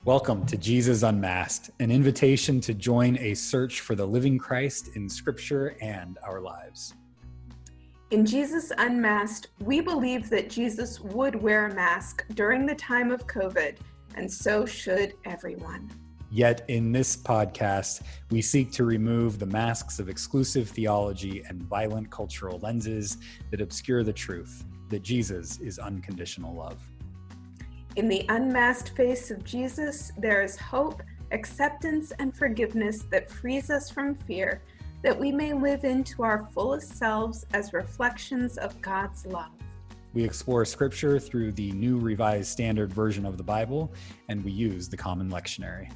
Welcome to Jesus Unmasked, an invitation to join a search for the living Christ in Scripture and our lives. In Jesus Unmasked, we believe that Jesus would wear a mask during the time of COVID, and so should everyone. Yet in this podcast, we seek to remove the masks of exclusive theology and violent cultural lenses that obscure the truth that Jesus is unconditional love. In the unmasked face of Jesus, there is hope, acceptance, and forgiveness that frees us from fear, that we may live into our fullest selves as reflections of God's love. We explore Scripture through the New Revised Standard Version of the Bible, and we use the Common Lectionary.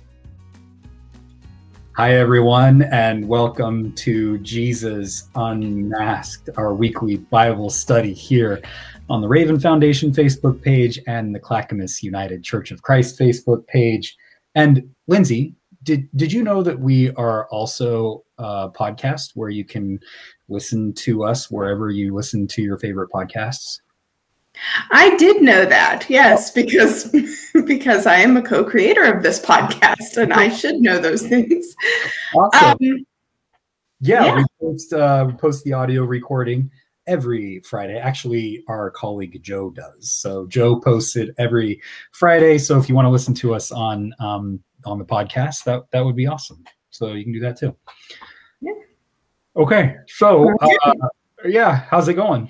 Hi, everyone, and welcome to Jesus Unmasked, our weekly Bible study here on the Raven Foundation Facebook page and the Clackamas United Church of Christ Facebook page. And Lindsay, did you know that we are also a podcast where you can listen to us wherever you listen to your favorite podcasts? I did know that, yes, because I am a co-creator of this podcast, and I should know those things. Awesome. We post the audio recording every Friday. Actually, our colleague Joe does. So Joe posts it every Friday. So if you want to listen to us on the podcast, that would be awesome. So you can do that too. Yeah. Okay. So how's it going?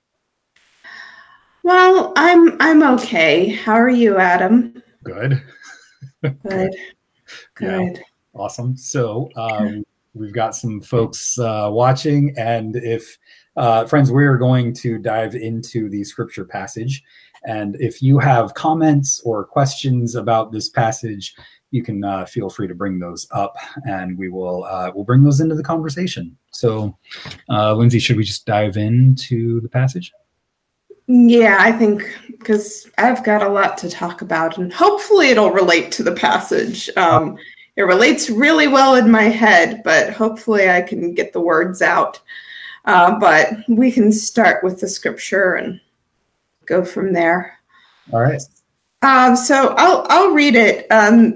Well, I'm okay. How are you, Adam? Good. Good. Yeah, awesome. So we've got some folks watching, and if friends, we're going to dive into the scripture passage. And if you have comments or questions about this passage, you can feel free to bring those up, and we'll bring those into the conversation. So, Lindsay, should we just dive into the passage? Yeah, I think because I've got a lot to talk about, and hopefully it'll relate to the passage. It relates really well in my head, but hopefully I can get the words out. But we can start with the scripture and go from there. All right. So I'll read it.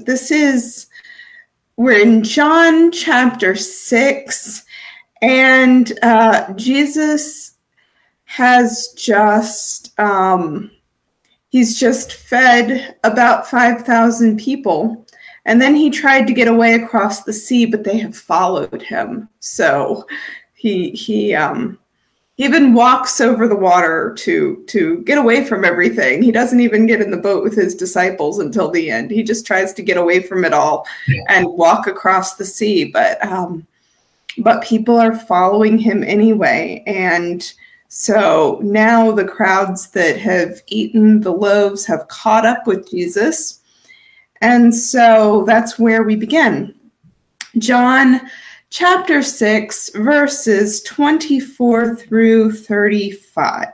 We're in John chapter 6, and Jesus has he's just fed about 5,000 people, and then he tried to get away across the sea, but they have followed him. So he even walks over the water to get away from everything. He doesn't even get in the boat with his disciples until the end. He just tries to get away from it all and walk across the sea. But people are following him anyway. And so now the crowds that have eaten the loaves have caught up with Jesus. And so that's where we begin. John chapter 6, verses 24 through 35.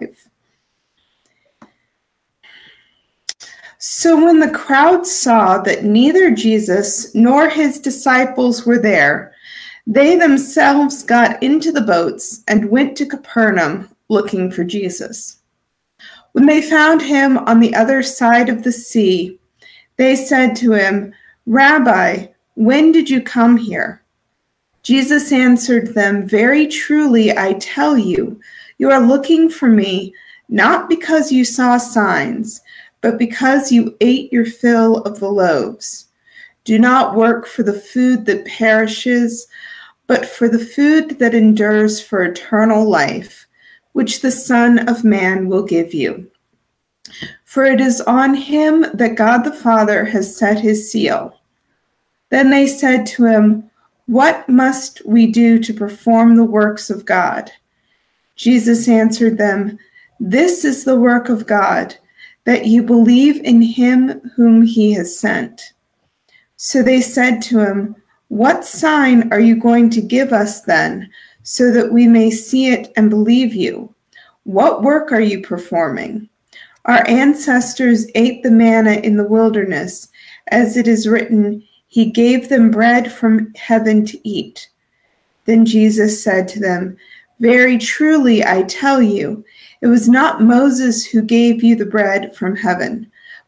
So when the crowd saw that neither Jesus nor his disciples were there, they themselves got into the boats and went to Capernaum looking for Jesus. When they found him on the other side of the sea, they said to him, "Rabbi, when did you come here?" Jesus answered them, "Very truly, I tell you, you are looking for me, not because you saw signs, but because you ate your fill of the loaves. Do not work for the food that perishes, but for the food that endures for eternal life, which the Son of Man will give you. For it is on him that God the Father has set his seal." Then they said to him, "What must we do to perform the works of God?" Jesus answered them, "This is the work of God, that you believe in him whom he has sent." So they said to him, "What sign are you going to give us then, so that we may see it and believe you? What work are you performing? Our ancestors ate the manna in the wilderness, as it is written, 'He gave them bread from heaven to eat.'" Then Jesus said to them, "Very truly, I tell you, it was not Moses who gave you the bread from heaven,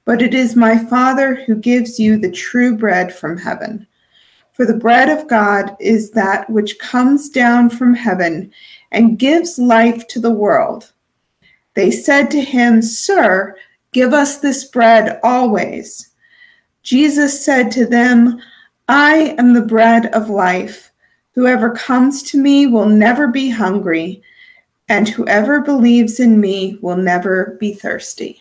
but it is my Father who gives you the true bread from heaven. For the bread of God is that which comes down from heaven and gives life to the world. They said to him, Sir, give us this bread always. Jesus said to them, I am the bread of life. Whoever comes to me will never be hungry, and whoever believes in me will never be thirsty.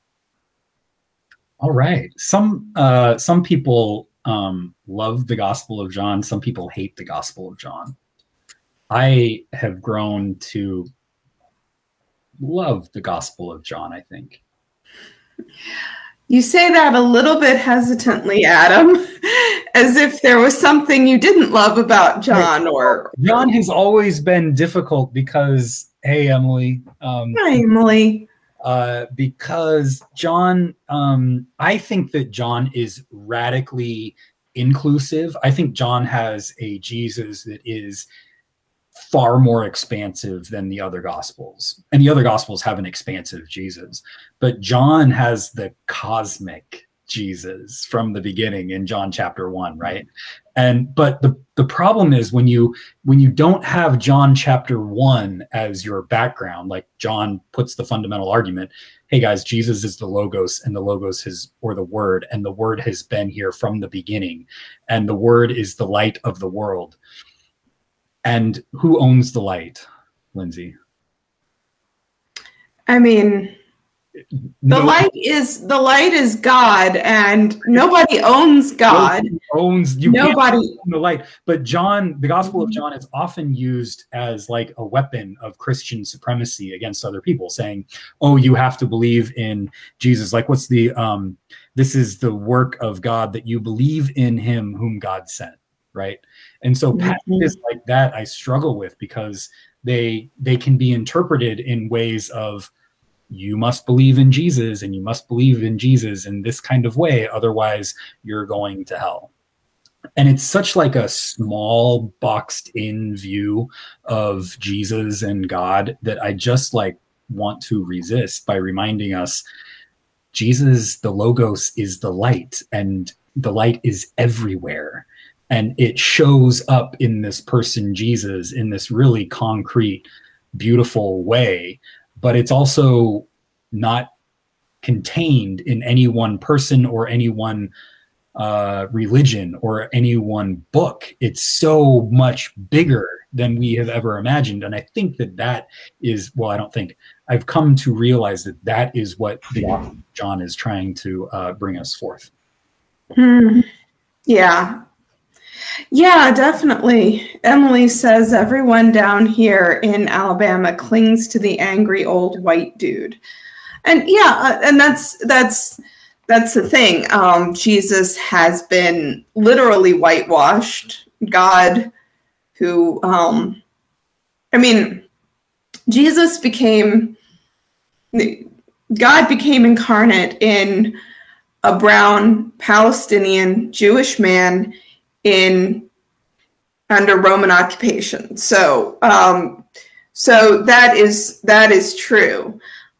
All right. Some people love the Gospel of John. Some people hate the Gospel of John. I have grown to love the Gospel of John, I think. You say that a little bit hesitantly, Adam, as if there was something you didn't love about John. Or John has always been difficult because, hey, Emily. Hi, Emily. Because John, I think that John is radically inclusive. I think John has a Jesus that is far more expansive than the other Gospels. And the other Gospels have an expansive Jesus. But John has the cosmic Jesus from the beginning in John chapter 1, right? But the problem is when you don't have John chapter 1 as your background, like John puts the fundamental argument, hey guys, Jesus is the Logos, and the Logos is, or the Word, and the Word has been here from the beginning, and the Word is the light of the world. And who owns the light, Lindsay? I mean, the light is God, and nobody owns God. Nobody owns the light. But John, the Gospel of John, is often used as like a weapon of Christian supremacy against other people, saying, "Oh, you have to believe in Jesus." Like, what's the this is the work of God, that you believe in Him whom God sent, right? And so passages like that I struggle with, because they can be interpreted in ways of, you must believe in Jesus, and you must believe in Jesus in this kind of way, otherwise you're going to hell. And it's such like a small boxed in view of Jesus and God that I just like want to resist by reminding us Jesus, the Logos, is the light, and the light is everywhere. And it shows up in this person, Jesus, in this really concrete, beautiful way. But it's also not contained in any one person or any one religion or any one book. It's so much bigger than we have ever imagined. And I think that is, well, I don't think, I've come to realize that is what the author John is trying to bring us forth. Yeah, definitely. Emily says everyone down here in Alabama clings to the angry old white dude. And yeah, and that's the thing. Jesus has been literally whitewashed. God, who, Jesus God became incarnate in a brown Palestinian Jewish man under Roman occupation. So that is true.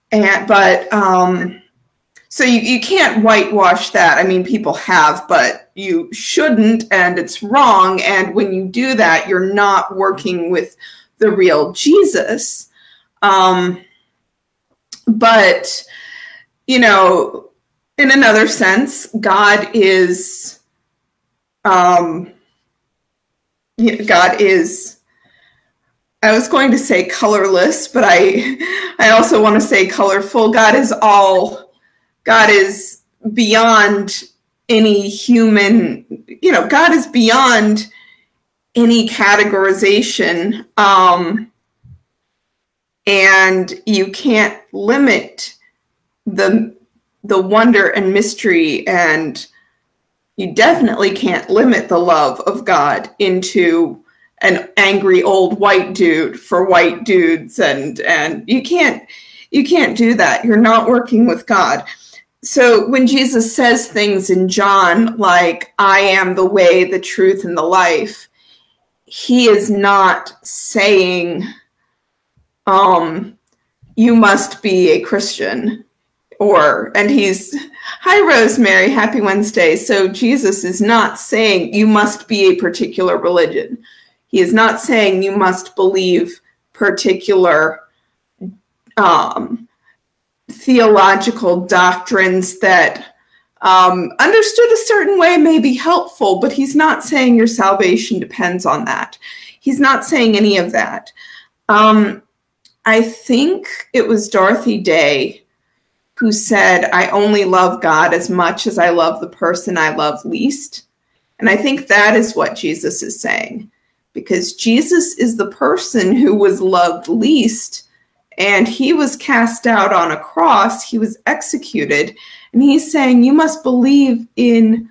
So you can't whitewash that. I mean, people have, but you shouldn't, and it's wrong. And when you do that, you're not working with the real Jesus. But, you know, in another sense, God is, I was going to say colorless, but I also want to say colorful. God is beyond any human, God is beyond any categorization. And you can't limit the wonder and mystery, and you definitely can't limit the love of God into an angry old white dude for white dudes, and you can't do that. You're not working with God. So when Jesus says things in John like, I am the way, the truth, and the life, he is not saying, you must be a Christian. And he's, hi, Rosemary, happy Wednesday. So Jesus is not saying you must be a particular religion. He is not saying you must believe particular theological doctrines that understood a certain way may be helpful, but he's not saying your salvation depends on that. He's not saying any of that. I think it was Dorothy Day who said, I only love God as much as I love the person I love least. And I think that is what Jesus is saying, because Jesus is the person who was loved least, and he was cast out on a cross. He was executed. And he's saying, you must believe in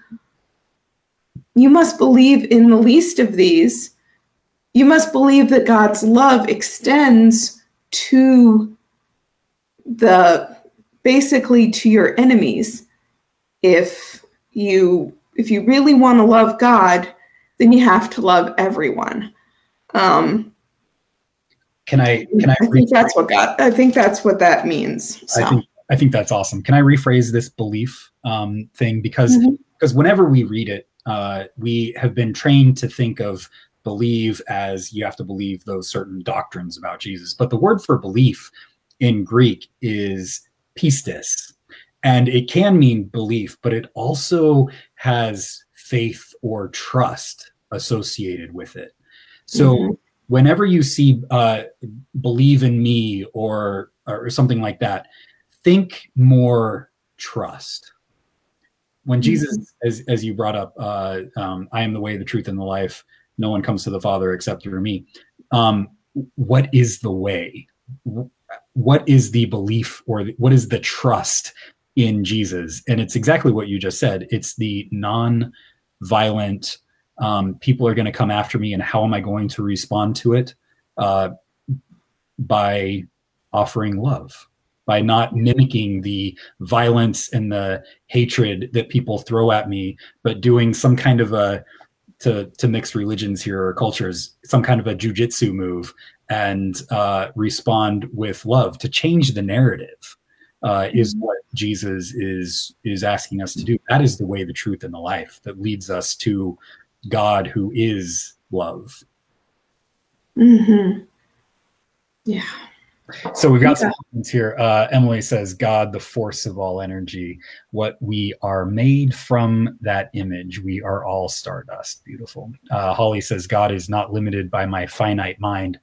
the least of these. You must believe that God's love extends to basically to your enemies. If you really want to love God, then you have to love everyone. Can I think that's what that means. So. I think that's awesome. Can I rephrase this belief thing? Because whenever we read it, we have been trained to think of believe as you have to believe those certain doctrines about Jesus. But the word for belief in Greek is pistis, and it can mean belief, but it also has faith or trust associated with it. So whenever you see believe in me or something like that, think more trust. When Jesus, as you brought up, I am the way, the truth, and the life. No one comes to the Father except through me. What is the way? What is the belief, or what is the trust in Jesus? And it's exactly what you just said. It's the non-violent, people are going to come after me, and how am I going to respond to it? By offering love, by not mimicking the violence and the hatred that people throw at me, but doing some kind of to mix religions here or cultures, some kind of a jujitsu move, and respond with love to change the narrative. Is what Jesus is asking us to do. That is the way, the truth, and the life that leads us to God, who is love. Yeah. So we've got some comments here. Emily says, God, the force of all energy, what we are made from that image. We are all stardust. Beautiful. Holly says, God is not limited by my finite mind.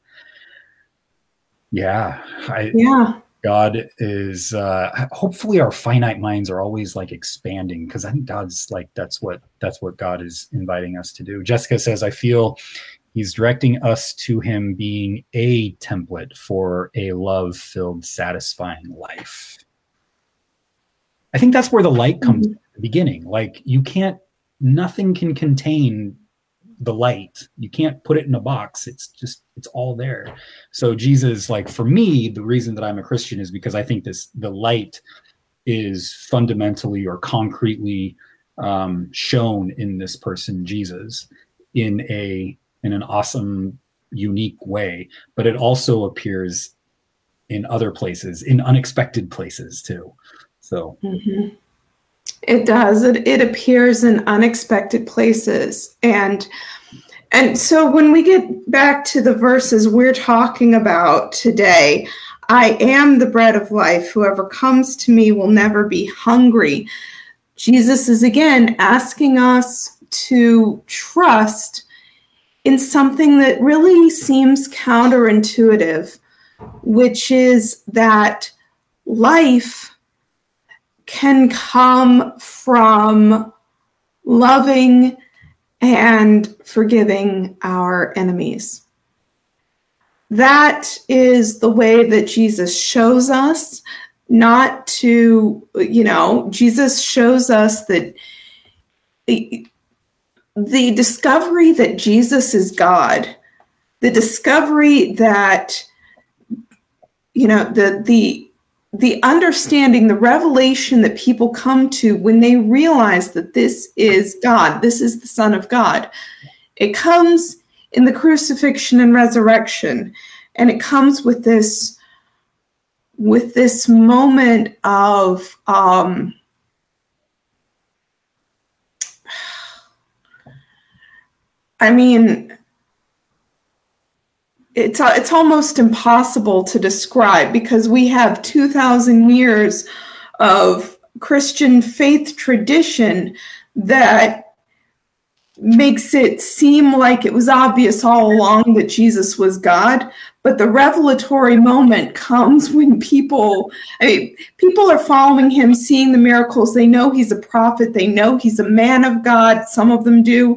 Yeah. God is, hopefully our finite minds are always like expanding, because I think God's like, that's what God is inviting us to do. Jessica says, I feel he's directing us to him being a template for a love-filled, satisfying life. I think that's where the light comes in at the beginning. Like, nothing can contain the light. You can't put it in a box. It's all there. So Jesus, like, for me, the reason that I'm a Christian is because I think the light is fundamentally or concretely shown in this person, Jesus, in an awesome, unique way, but it also appears in other places, in unexpected places too. So it does. It appears in unexpected places. And so when we get back to the verses we're talking about today, I am the bread of life. Whoever comes to me will never be hungry. Jesus is again asking us to trust in something that really seems counterintuitive, which is that life can come from loving and forgiving our enemies. That is the way that Jesus shows us, not to, Jesus shows us that the discovery that Jesus is God, the discovery that, the understanding, the revelation that people come to when they realize that this is God, this is the Son of God. It comes in the crucifixion and resurrection, and it comes with this with this moment of I mean, it's almost impossible to describe, because we have 2,000 years of Christian faith tradition that makes it seem like it was obvious all along that Jesus was God. But the revelatory moment comes when people are following him, seeing the miracles. They know he's a prophet. They know he's a man of God. Some of them do.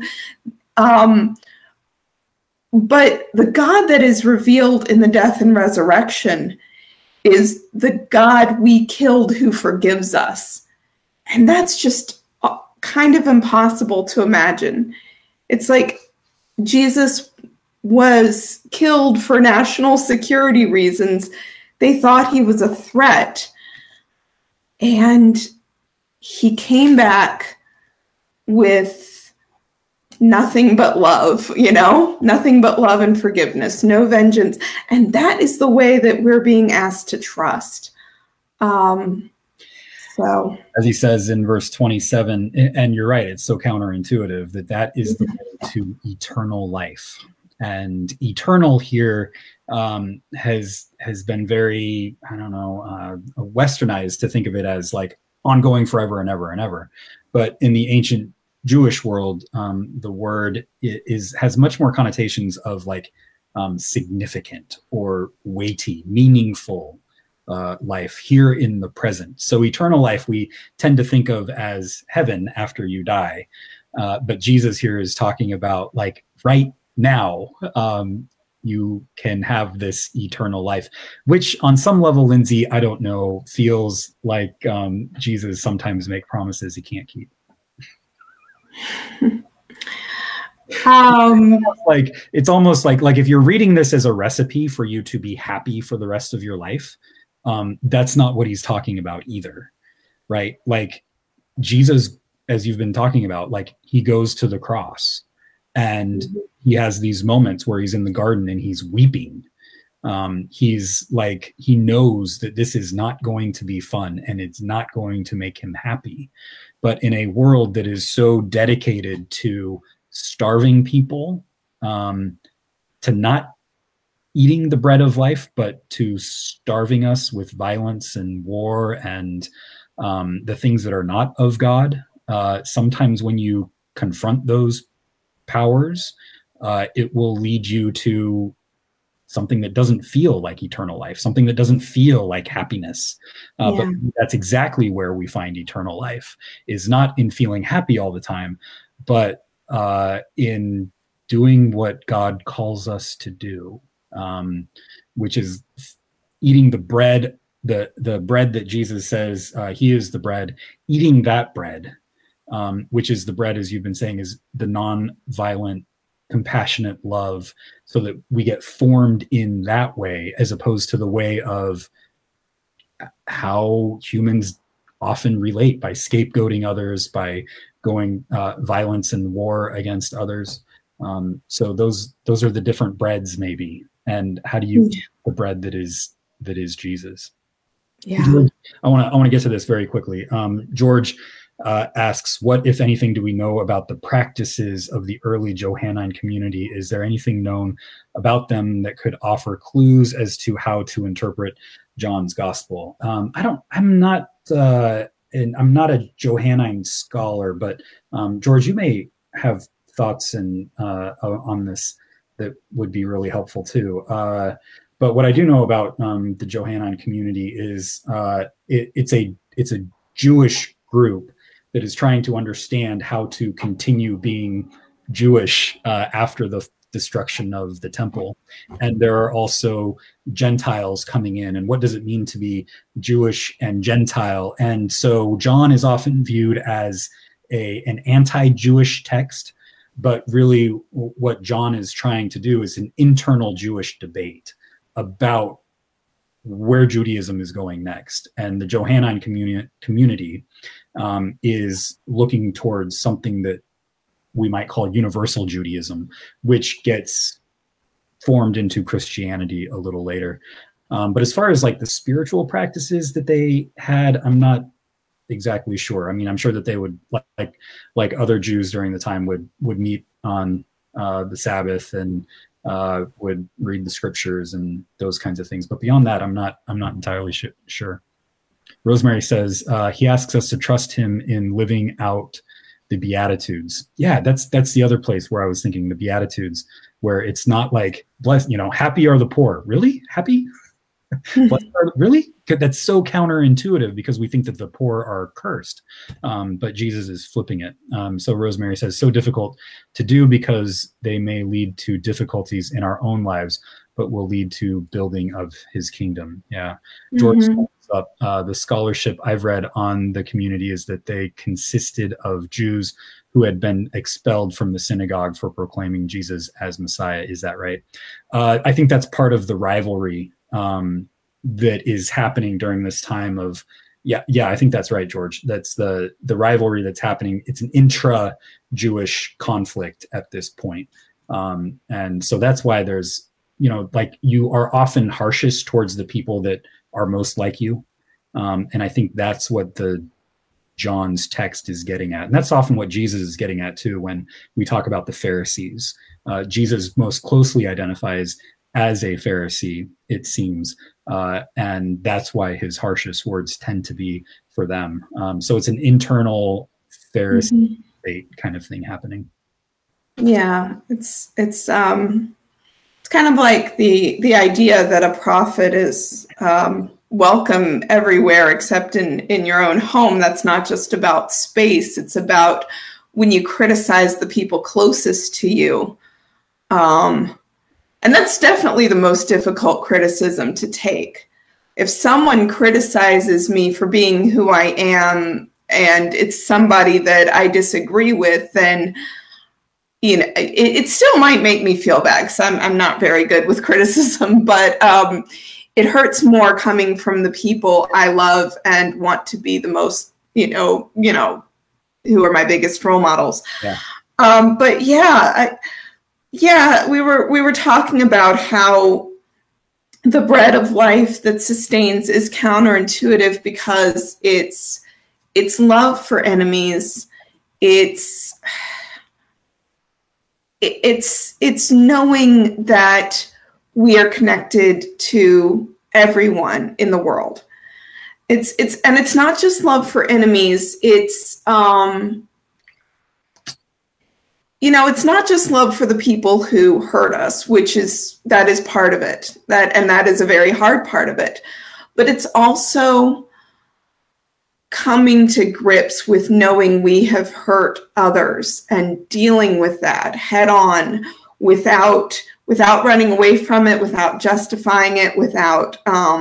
But the God that is revealed in the death and resurrection is the God we killed who forgives us. And that's just kind of impossible to imagine. It's like Jesus was killed for national security reasons. They thought he was a threat. And he came back with nothing but love, nothing but love and forgiveness, no vengeance. And that is the way that we're being asked to trust. So, as he says in verse 27, and you're right, it's so counterintuitive that is the way to eternal life. And eternal here has been very, westernized to think of it as like ongoing forever and ever and ever. But in the ancient Jewish world, the word has much more connotations of like significant or weighty, meaningful life here in the present. So eternal life we tend to think of as heaven after you die, but Jesus here is talking about like right now you can have this eternal life, which on some level, Lindsay, I don't know, feels like Jesus sometimes make promises he can't keep. Like it's almost like if you're reading this as a recipe for you to be happy for the rest of your life, that's not what he's talking about either, right? Like Jesus, as you've been talking about, like he goes to the cross and he has these moments where he's in the garden and he's weeping. He's like, he knows that this is not going to be fun and it's not going to make him happy. But in a world that is so dedicated to starving people, to not eating the bread of life, but to starving us with violence and war and the things that are not of God. Sometimes when you confront those powers, it will lead you to something that doesn't feel like eternal life, something that doesn't feel like happiness. But that's exactly where we find eternal life, is not in feeling happy all the time, but in doing what God calls us to do, which is eating the bread, the bread that Jesus says he is the bread, eating that bread, which is the bread, as you've been saying, is the non-violent, compassionate love, so that we get formed in that way, as opposed to the way of how humans often relate, by scapegoating others, by going violence and war against others. So those are the different breads, maybe. And how do you eat the bread that is Jesus? Yeah. George, I want to get to this very quickly. George asks, what, if anything, do we know about the practices of the early Johannine community? Is there anything known about them that could offer clues as to how to interpret John's gospel? I'm not a Johannine scholar, but George, you may have thoughts on this that would be really helpful too. But what I do know about the Johannine community is it's a Jewish group that is trying to understand how to continue being Jewish after the destruction of the temple. And there are also Gentiles coming in. And what does it mean to be Jewish and Gentile? And so John is often viewed as an anti-Jewish text, but really what John is trying to do is an internal Jewish debate about where Judaism is going next. And the Johannine community is looking towards something that we might call universal Judaism, which gets formed into Christianity a little later. But as far as like the spiritual practices that they had, I'm not exactly sure. I mean, I'm sure that they would like other Jews during the time would meet on the Sabbath and would read the scriptures and those kinds of things. But beyond that, I'm not entirely sure. Rosemary says he asks us to trust him in living out the Beatitudes. Yeah, that's the other place where I was thinking, the Beatitudes, where it's not like blessed, happy are the poor. Really? Happy? Really? That's so counterintuitive because we think that the poor are cursed, but Jesus is flipping it. So Rosemary says, so difficult to do because they may lead to difficulties in our own lives, but will lead to building of his kingdom. Yeah. George up, the scholarship I've read on the community is that they consisted of Jews who had been expelled from the synagogue for proclaiming Jesus as Messiah. Is that right? I think that's part of the rivalry that is happening during this time of, I think that's right, George. That's the rivalry that's happening. It's an intra-Jewish conflict at this point. And so that's why there's, like you are often harshest towards the people that are most like you. And I think that's what the John's text is getting at. And that's often what Jesus is getting at too, when we talk about the Pharisees. Jesus most closely identifies as a Pharisee, it seems. And that's why his harshest words tend to be for them. So it's an internal Pharisee debate kind of thing happening. Yeah, it's kind of like the idea that a prophet is welcome everywhere except in your own home. That's not just about space. It's about when you criticize the people closest to you. And that's definitely the most difficult criticism to take. If someone criticizes me for being who I am and it's somebody that I disagree with, then it still might make me feel bad because I'm not very good with criticism, but it hurts more coming from the people I love and want to be the most, who are my biggest role models. Yeah. But we were talking about how the bread of life that sustains is counterintuitive because it's love for enemies. It's knowing that we are connected to everyone in the world. It's not just love for enemies. It's not just love for the people who hurt us, that is part of it. That is a very hard part of it. But it's also coming to grips with knowing we have hurt others and dealing with that head on without running away from it, without justifying it, without,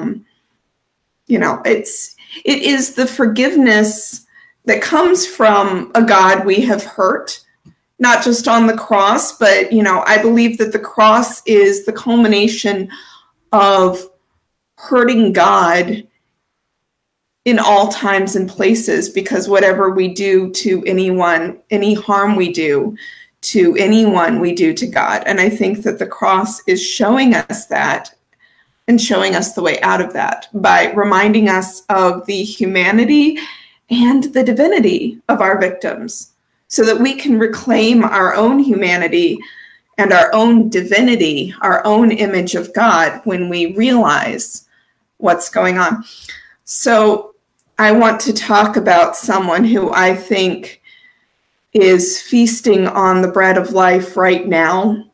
it is the forgiveness that comes from a God we have hurt, not just on the cross, but, I believe that the cross is the culmination of hurting God in all times and places, because whatever we do to anyone, any harm we do to anyone, we do to God. And I think that the cross is showing us that and showing us the way out of that by reminding us of the humanity and the divinity of our victims so that we can reclaim our own humanity and our own divinity, our own image of God when we realize what's going on. So I want to talk about someone who I think is feasting on the bread of life right now,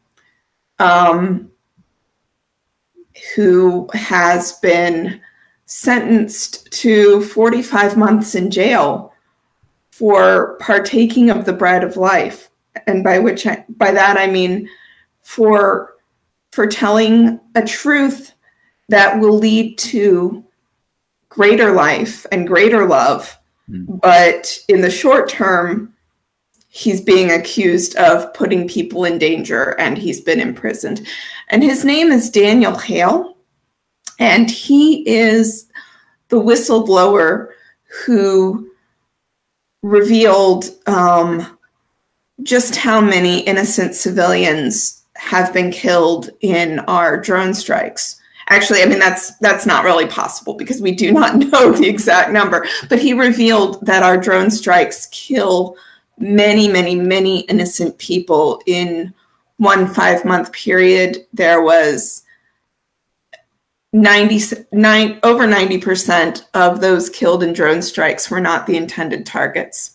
who has been sentenced to 45 months in jail for partaking of the bread of life. And by that I mean for telling a truth that will lead to greater life and greater love. But in the short term, he's being accused of putting people in danger and he's been imprisoned. And his name is Daniel Hale. And he is the whistleblower who revealed just how many innocent civilians have been killed in our drone strikes. Actually, I mean, that's not really possible because we do not know the exact number. But he revealed that our drone strikes kill many, many, many innocent people in one 5-month period. There was over 90% of those killed in drone strikes were not the intended targets.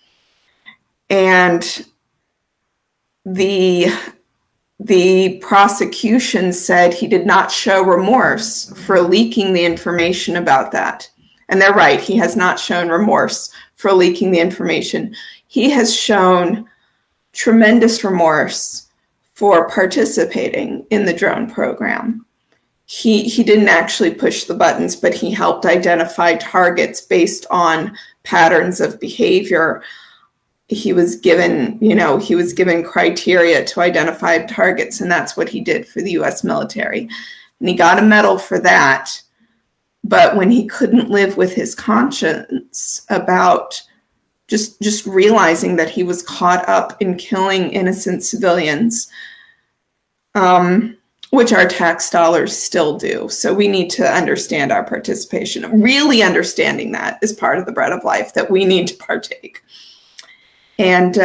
And the prosecution said he did not show remorse for leaking the information about that. And they're right, he has not shown remorse for leaking the information. He has shown tremendous remorse for participating in the drone program. He didn't actually push the buttons, but he helped identify targets based on patterns of behavior. He was given criteria to identify targets, and that's what he did for the U.S. military. And he got a medal for that. But when he couldn't live with his conscience about just realizing that he was caught up in killing innocent civilians, which our tax dollars still do. So we need to understand our participation. Really understanding that is part of the bread of life, that we need to partake. And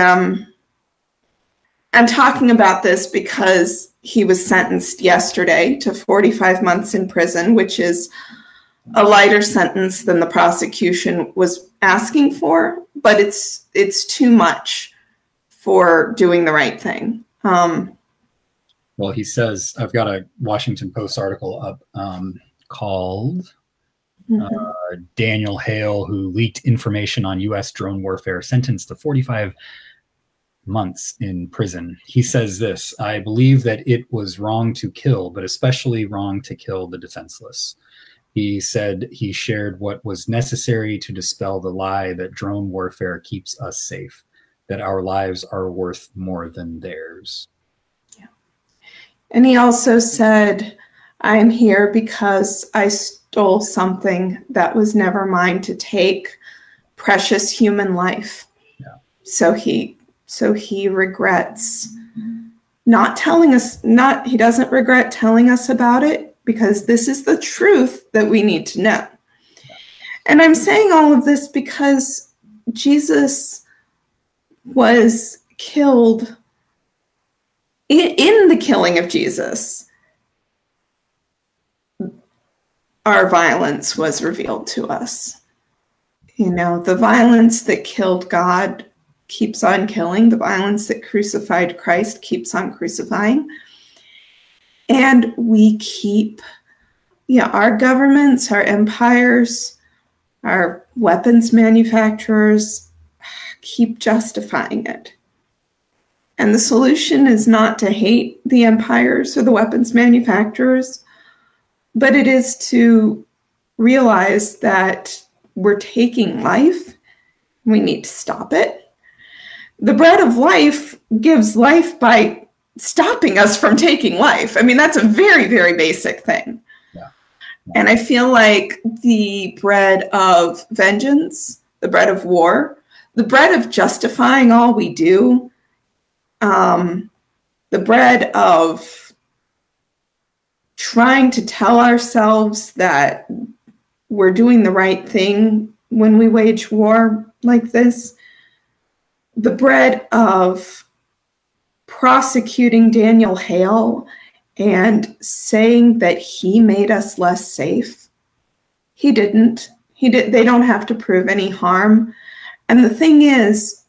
I'm talking about this because he was sentenced yesterday to 45 months in prison, which is a lighter sentence than the prosecution was asking for, but it's too much for doing the right thing. Well, he says, I've got a Washington Post article up called Daniel Hale, who leaked information on U.S. drone warfare, sentenced to 45 months in prison. He says this: I believe that it was wrong to kill, but especially wrong to kill the defenseless. He said he shared what was necessary to dispel the lie that drone warfare keeps us safe, that our lives are worth more than theirs. Yeah. And he also said, I'm here because I stole something that was never mine to take, precious human life. Yeah. So he regrets not telling us, he doesn't regret telling us about it, because this is the truth that we need to know. And I'm saying all of this because Jesus was killed. In the killing of Jesus, our violence was revealed to us. The violence that killed God keeps on killing. The violence that crucified Christ keeps on crucifying. And we keep, our governments, our empires, our weapons manufacturers keep justifying it. And the solution is not to hate the empires or the weapons manufacturers, but it is to realize that we're taking life. We need to stop it. The bread of life gives life by stopping us from taking life. I mean, that's a very, very basic thing. Yeah. And I feel like the bread of vengeance, the bread of war, the bread of justifying all we do, the bread of trying to tell ourselves that we're doing the right thing when we wage war like this, the bread of prosecuting Daniel Hale and saying that he made us less safe. He didn't. They don't have to prove any harm. And the thing is,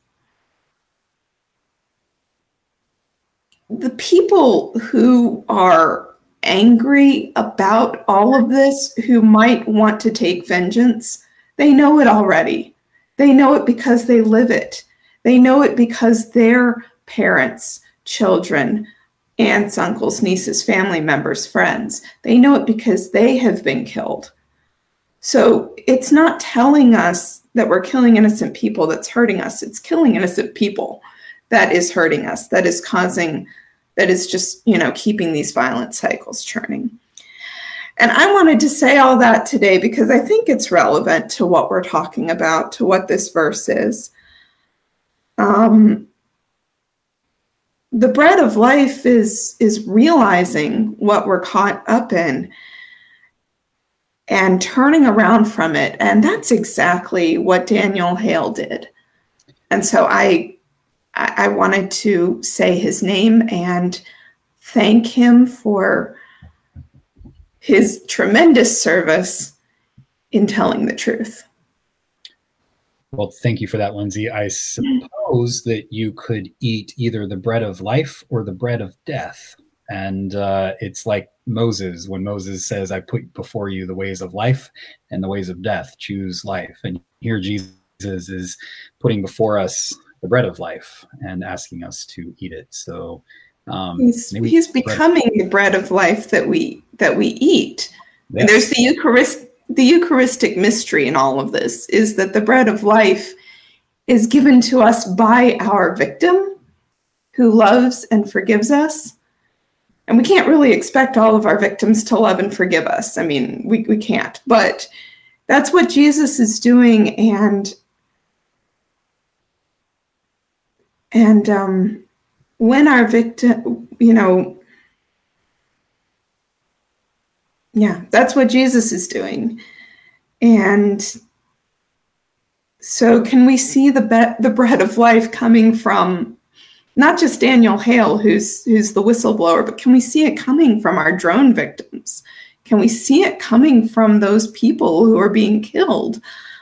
the people who are angry about all of this, who might want to take vengeance, they know it already. They know it because they live it. They know it because their parents, children, aunts, uncles, nieces, family members, friends, they know it because they have been killed. So it's not telling us that we're killing innocent people that's hurting us. It's killing innocent people that is hurting us, that is just, keeping these violent cycles churning. And I wanted to say all that today because I think it's relevant to what we're talking about, to what this verse is. The bread of life is realizing what we're caught up in. and turning around from it. And that's exactly what Daniel Hale did. And so I wanted to say his name and thank him for his tremendous service in telling the truth. Well, thank you for that, Lindsay. I suppose that you could eat either the bread of life or the bread of death. And it's like Moses, when Moses says, I put before you the ways of life and the ways of death, choose life. And here Jesus is putting before us the bread of life and asking us to eat it. So he's becoming the bread of life that we eat. Yes. And there's the Eucharistic mystery in all of this, is that the bread of life is given to us by our victim who loves and forgives us. And we can't really expect all of our victims to love and forgive us. I mean, we can't, but that's what Jesus is doing. And when our victim, that's what Jesus is doing. And so can we see the bread of life coming from not just Daniel Hale, who's the whistleblower, but can we see it coming from our drone victims? Can we see it coming from those people who are being killed?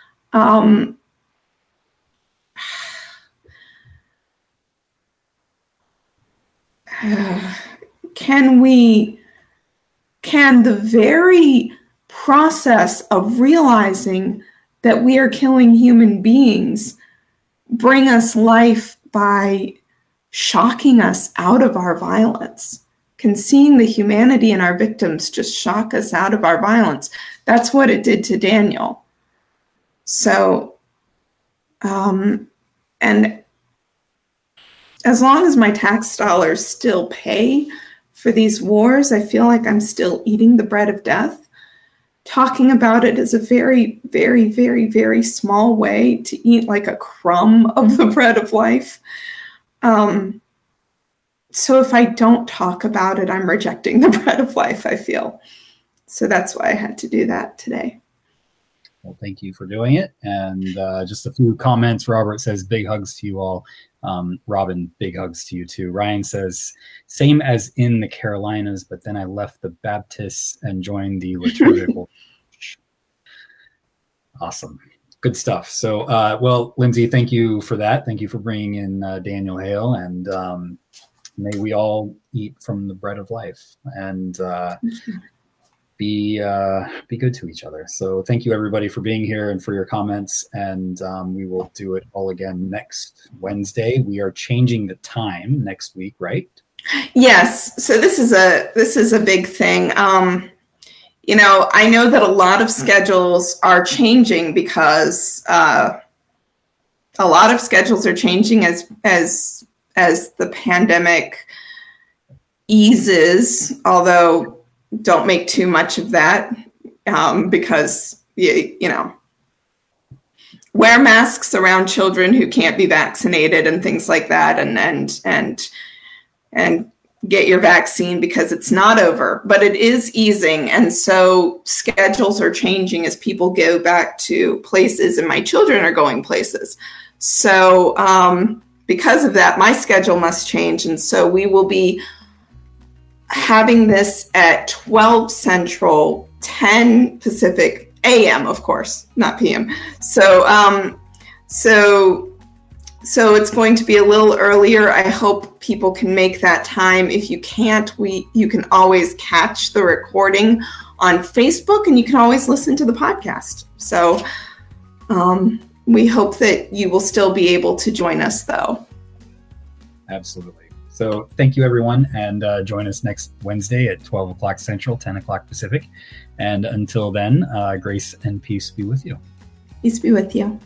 Can the very process of realizing that we are killing human beings bring us life by shocking us out of our violence? Can seeing the humanity in our victims just shock us out of our violence? That's what it did to Daniel. So, and as long as my tax dollars still pay for these wars, I feel like I'm still eating the bread of death. Talking about it is a very, very, very, very small way to eat like a crumb of the bread of life. So if I don't talk about it, I'm rejecting the bread of life, I feel. So that's why I had to do that today. Well, thank you for doing it. And just a few comments. Robert says, big hugs to you all. Robin, big hugs to you too. Ryan says, same as in the Carolinas, but then I left the Baptists and joined the liturgical. Awesome. Good stuff. So, well, Lindsay, thank you for that. Thank you for bringing in Daniel Hale, and may we all eat from the bread of life and be good to each other. So thank you everybody for being here and for your comments. And we will do it all again next Wednesday. We are changing the time next week, right? Yes. So this is a big thing. I know that a lot of schedules are changing because a lot of schedules are changing as the pandemic eases, although don't make too much of that because, wear masks around children who can't be vaccinated and things like that, and get your vaccine because it's not over, but it is easing. And so schedules are changing as people go back to places, and my children are going places. So because of that, my schedule must change. And so we will be having this at 12 Central, 10 Pacific, AM, of course, not PM. So it's going to be a little earlier. I hope people can make that time. If you can't, you can always catch the recording on Facebook, and you can always listen to the podcast. So we hope that you will still be able to join us, though. Absolutely. So thank you, everyone, and join us next Wednesday at 12 o'clock Central, 10 o'clock Pacific. And until then, grace and peace be with you. Peace be with you.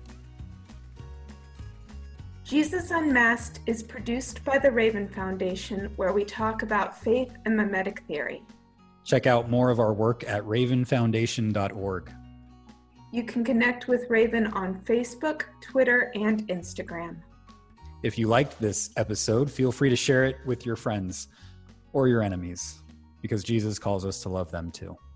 Jesus Unmasked is produced by the Raven Foundation, where we talk about faith and mimetic theory. Check out more of our work at ravenfoundation.org. You can connect with Raven on Facebook, Twitter, and Instagram. If you liked this episode, feel free to share it with your friends or your enemies, because Jesus calls us to love them too.